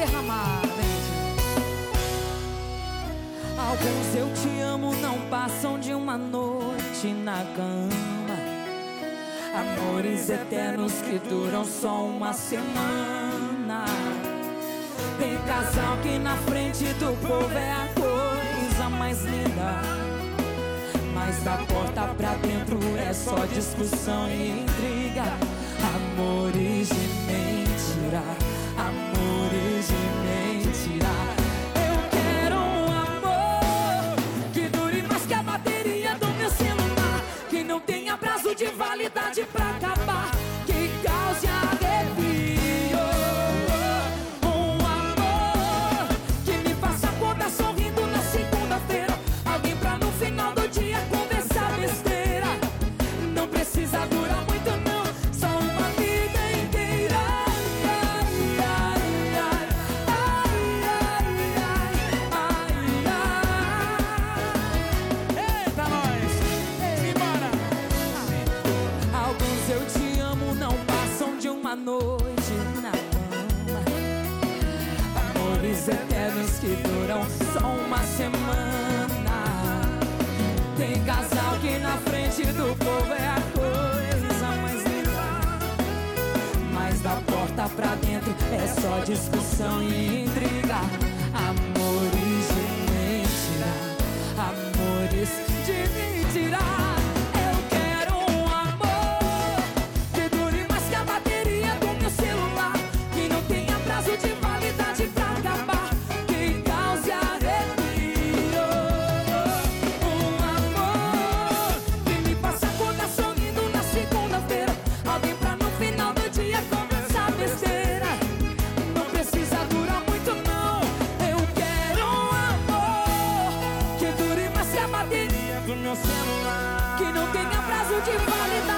derramar, alguns eu te amo não passam de uma noite na cama. Amores eternos que duram só uma semana. Tem casal que na frente do povo é a coisa mais linda, mas da porta pra dentro é só discussão e intriga. Amores de mentira, amores de mentira. Eu quero um amor que dure mais que a bateria do meu celular, que não tenha prazo de validade pra acabar, que cause arrepio. Um amor que me faça acordar sorrindo na segunda-feira, alguém pra no final do dia conversar besteira. Não precisa durar muito não, só uma vida inteira. Ai, ai, ai, ai, ai, ai, ai. Eita, nós! Simbora! Alguns eu te amo não passam de uma noite na cama. Amores eternos que duram só uma semana. Tem casal que na frente do povo é a coisa mais linda, mas da porta pra dentro é só discussão e intriga. Amores de mentira, amores de mentira. Eu quero um amor que dure mais que a bateria do meu celular, que não tenha prazo de validade pra acabar, que cause arrepio. Um amor que me faça acordar sorrindo na segunda-feira, alguém pra no final do dia conversar besteira. Não precisa durar muito não. Eu quero um amor que dure mais que a bateria Do meu celular, que não tenha prazo de validade